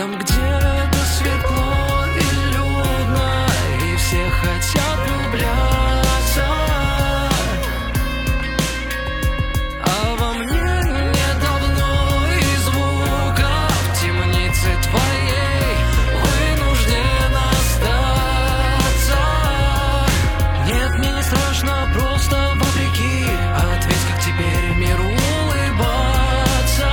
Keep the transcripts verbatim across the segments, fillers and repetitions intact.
Там где-то светло и людно, и все хотят влюбляться, а во мне нет давно и звука. В темнице твоей вынужден остаться. Нет, мне не страшно, просто вопреки. Ответь, как теперь миру улыбаться.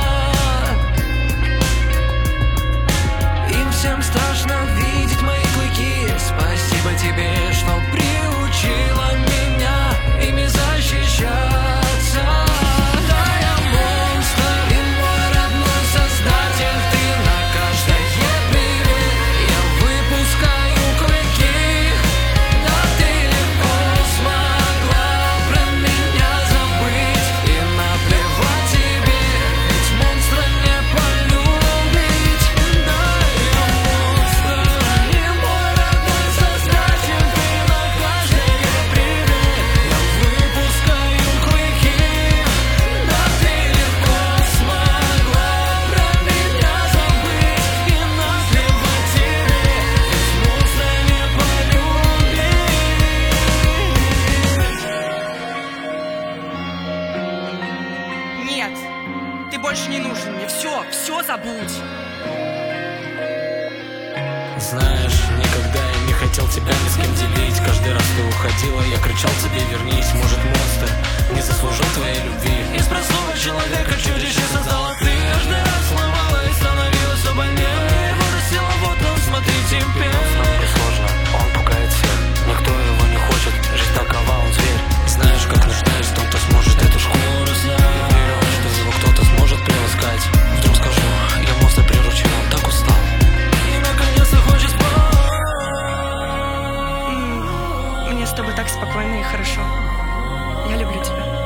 Им всем страшно видеть мои клыки. Спасибо тебе, что приучила меня ими защищаться. Да, я монстр, и мой родной создатель. Ты на каждое привет, я выпускаю клыки. Да, ты легко смогла про меня забыть и наплевать тебе, ведь монстра не полюбить. Да, я монстр, и мой родной создатель. Ты на каждое привет, я выпускаю клыки. Да, ты легко смогла про меня забыть и наплевать тебе, ведь монстра не полюбить. Нет, ты больше не нужен мне. Все, все забудь. Знаешь, никогда я не хотел тебя ни с кем делить. Каждый раз ты уходила, я кричал тебе: вернись. Может, монстр не заслужил твоей любви. Из простого человека чудище создала ты. Каждый раз сломала и становилась все больнее. Вырастила, вот он, смотри, теперь. Но с нами сложно, он пугает всех. Никто его не хочет, жизнь такова, он зверь. Знаешь, как нуждаюсь в том, кто сможет эту шкуру снять. Я верю, что его кто-то сможет приласкать. Вдруг скажу, я монстр приручил, он так устал и наконец-то хочет спать. М, Мне с тобой так спокойно и хорошо. Я люблю тебя.